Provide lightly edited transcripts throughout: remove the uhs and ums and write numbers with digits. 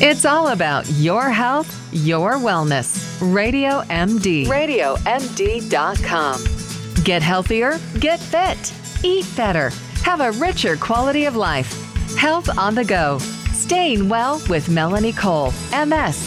It's all about your health, your wellness. Radio MD. RadioMD.com. Get healthier, get fit, eat better, have a richer quality of life. Health on the go. Staying well with Melanie Cole, MS.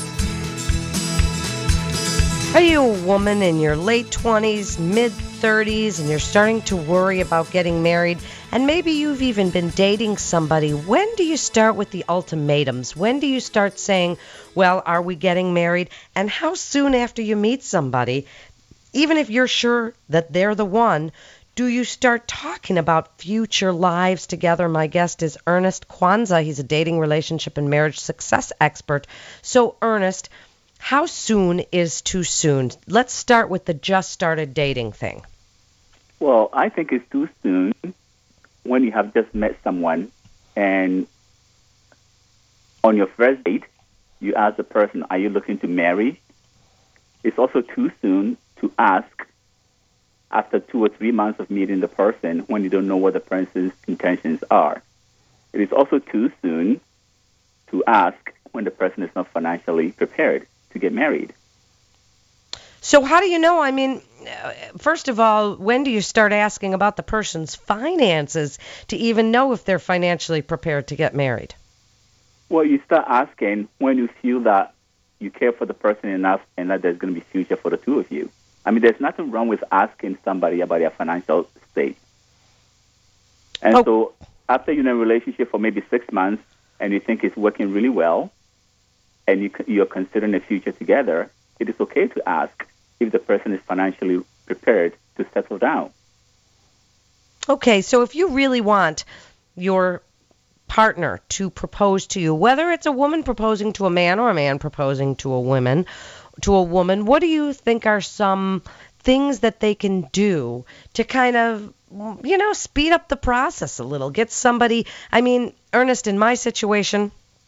Are you a woman in your late 20s, mid-30s, and you're starting to worry about getting married? And maybe you've even been dating somebody. When do you start with the ultimatums? When do you start saying, well, are we getting married? And how soon after you meet somebody, even if you're sure that they're the one, do you start talking about future lives together? My guest is Ernest Kwanzaa. He's a dating, relationship, and marriage success expert. So, Ernest, how soon is too soon? Let's start with the just started dating thing. Well, I think it's too soon when you have just met someone and on your first date, you ask the person, are you looking to marry? It's also too soon to ask after 2 or 3 months of meeting the person when you don't know what the person's intentions are. It is also too soon to ask when the person is not financially prepared to get married. So how do you know? I mean, first of all, when do you start asking about the person's finances to even know if they're financially prepared to get married? Well, you start asking when you feel that you care for the person enough and that there's going to be future for the two of you. I mean, there's nothing wrong with asking somebody about their financial state. And so after you're in a relationship for maybe 6 months and you think it's working really well and you're considering a future together, it is okay to ask if the person is financially prepared to settle down. Okay, so if you really want your partner to propose to you, whether it's a woman proposing to a man or a man proposing to a woman, what do you think are some things that they can do to kind of, speed up the process a little? Get somebody, Ernest, in my situation,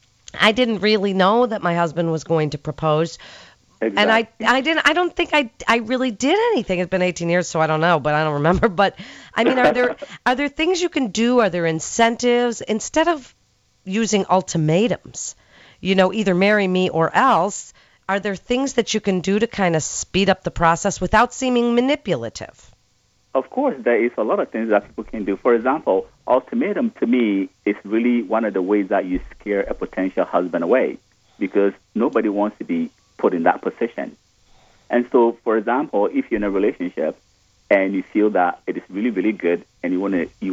I didn't really know that my husband was going to propose. Exactly. And I don't think I really did anything. It's been 18 years, so I don't know, but I don't remember. But I mean, are there things you can do? Are there incentives instead of using ultimatums? Either marry me or else. Are there things that you can do to kind of speed up the process without seeming manipulative? Of course, there is a lot of things that people can do. For example, ultimatum to me is really one of the ways that you scare a potential husband away because nobody wants to be put in that position. And so, for example, if you're in a relationship and you feel that it is really, really good and you want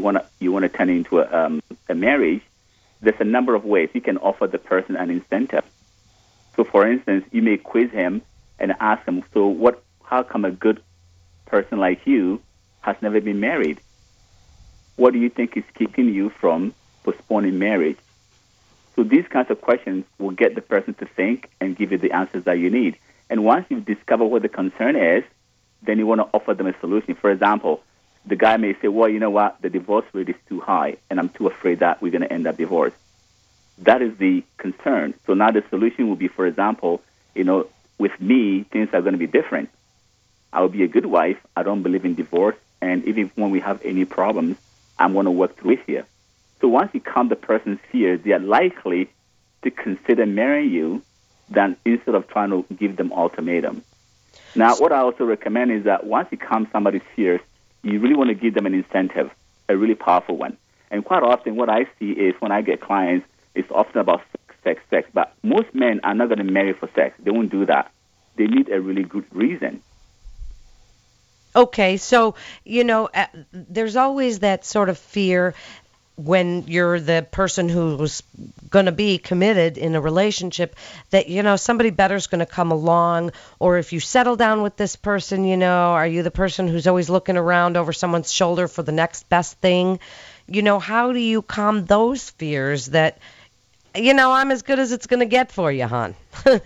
to turn it into a marriage, there's a number of ways you can offer the person an incentive. So, for instance, you may quiz him and ask him, so how come a good person like you has never been married? What do you think is keeping you from postponing marriage? So these kinds of questions will get the person to think and give you the answers that you need. And once you've discovered what the concern is, then you want to offer them a solution. For example, the guy may say, well, you know what, the divorce rate is too high, and I'm too afraid that we're going to end up divorced. That is the concern. So now the solution will be, for example, with me, things are going to be different. I'll be a good wife. I don't believe in divorce. And even when we have any problems, I'm going to work through it here. So once you calm the person's fears, they are likely to consider marrying you than instead of trying to give them ultimatum. Now, what I also recommend is that once you calm somebody's fears, you really want to give them an incentive, a really powerful one. And quite often what I see is when I get clients, it's often about sex. But most men are not going to marry for sex. They won't do that. They need a really good reason. Okay, so, there's always that sort of fear when you're the person who's going to be committed in a relationship that, somebody better's going to come along, or if you settle down with this person, are you the person who's always looking around over someone's shoulder for the next best thing? How do you calm those fears that, I'm as good as it's going to get for you, hon?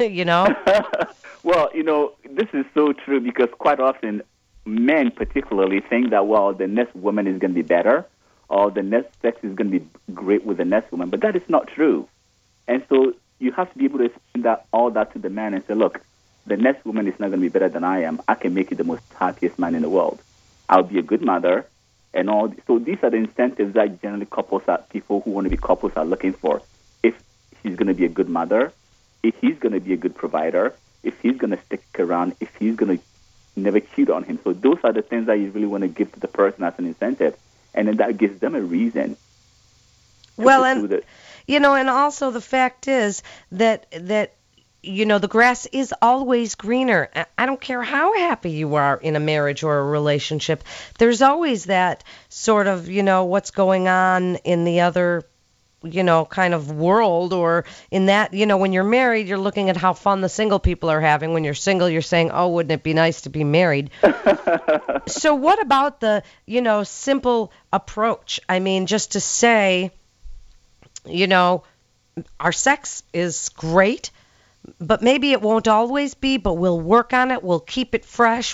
Well, this is so true because quite often men particularly think that, well, the next woman is going to be better or the next sex is going to be great with the next woman. But that is not true. And so you have to be able to explain all that to the man and say, look, the next woman is not going to be better than I am. I can make you the most happiest man in the world. I'll be a good mother and all. So these are the incentives that generally people who want to be couples are looking for. If she's going to be a good mother, if he's going to be a good provider, if he's going to stick around, if he's going to never cheat on him. So those are the things that you really want to give to the person as an incentive, and then that gives them a reason. Well, and and also the fact is that the grass is always greener. I don't care how happy you are in a marriage or a relationship. There's always that sort of, what's going on in the other, kind of world, or in that, when you're married, you're looking at how fun the single people are having. When you're single, you're saying, oh, wouldn't it be nice to be married? So what about the, simple approach? I mean, just to say, our sex is great, but maybe it won't always be, but we'll work on it. We'll keep it fresh.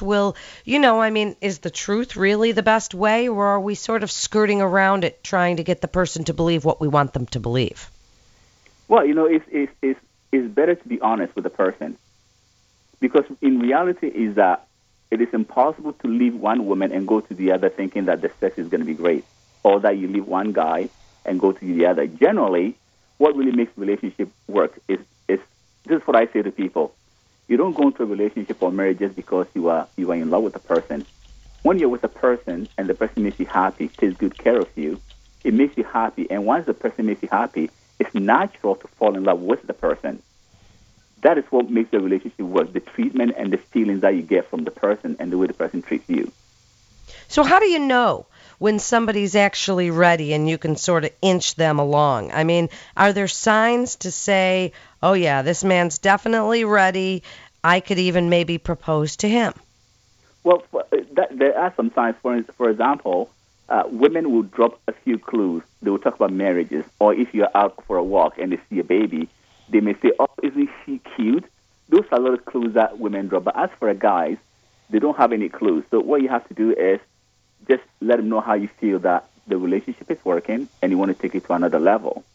Is the truth really the best way, or are we sort of skirting around it, trying to get the person to believe what we want them to believe? Well, it's better to be honest with the person, because in reality is that it is impossible to leave one woman and go to the other thinking that the sex is going to be great, or that you leave one guy and go to the other. Generally, what really makes relationship work is this is what I say to people. You don't go into a relationship or marriage just because you are in love with a person. When you're with a person and the person makes you happy, takes good care of you, it makes you happy. And once the person makes you happy, it's natural to fall in love with the person. That is what makes the relationship work, the treatment and the feelings that you get from the person and the way the person treats you. So how do you know when somebody's actually ready and you can sort of inch them along? I mean, are there signs to say, oh, yeah, this man's definitely ready, I could even maybe propose to him? Well, there are some signs. For example, women will drop a few clues. They will talk about marriages, or if you're out for a walk and they see a baby, they may say, oh, isn't she cute? Those are a lot of clues that women drop. But as for guys, they don't have any clues. So what you have to do is just let them know how you feel that the relationship is working and you want to take it to another level.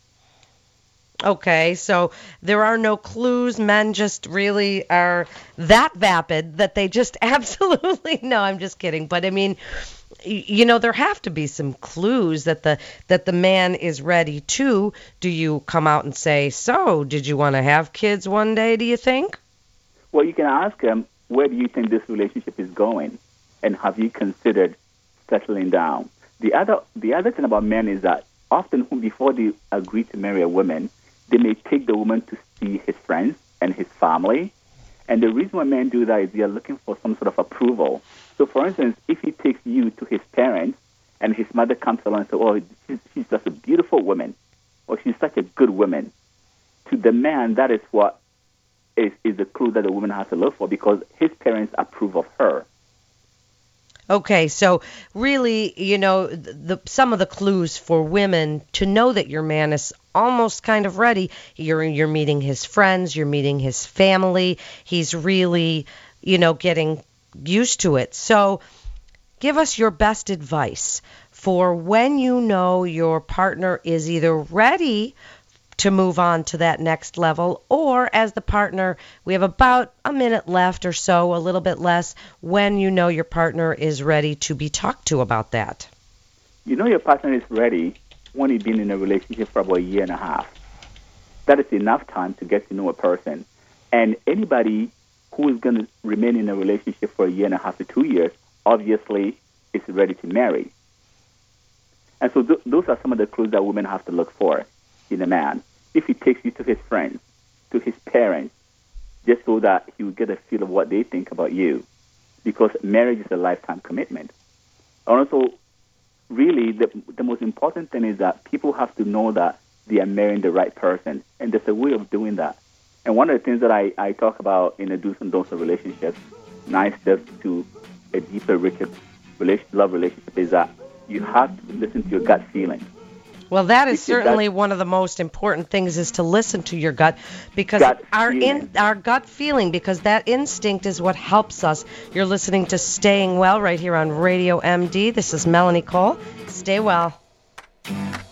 Okay, so there are no clues. Men just really are that vapid that they just absolutely, no, I'm just kidding. But I mean, there have to be some clues that the man is ready to. Do you come out and say, so did you want to have kids one day, do you think? Well, you can ask him, where do you think this relationship is going? And have you considered settling down? The other thing about men is that often before they agree to marry a woman, they may take the woman to see his friends and his family. And the reason why men do that is they are looking for some sort of approval. So, for instance, if he takes you to his parents and his mother comes along and says, oh, she's such a beautiful woman, or she's such a good woman, to the man, that is what is the clue that the woman has to look for, because his parents approve of her. Okay, so really, some of the clues for women to know that your man is almost kind of ready, you're meeting his friends, you're meeting his family, he's really, getting used to it. So give us your best advice for when you know your partner is either ready to move on to that next level, or as the partner, we have about a minute left or so, a little bit less, when you know your partner is ready to be talked to about that. You know your partner is ready when you've been in a relationship for about a year and a half. That is enough time to get to know a person. And anybody who is going to remain in a relationship for a year and a half to 2 years, obviously is ready to marry. And so those are some of the clues that women have to look for in a man. If he takes you to his friends, to his parents, just so that he will get a feel of what they think about you, because marriage is a lifetime commitment. And also, really, the most important thing is that people have to know that they are marrying the right person, and there's a way of doing that. And one of the things that I talk about in the do's and don'ts of relationships, 9 steps to a deeper, richer love relationship, is that you have to listen to your gut feeling. Well, that is certainly one of the most important things, is to listen to your gut, because our gut feeling, because that instinct is what helps us. You're listening to Staying Well right here on Radio MD. This is Melanie Cole. Stay well.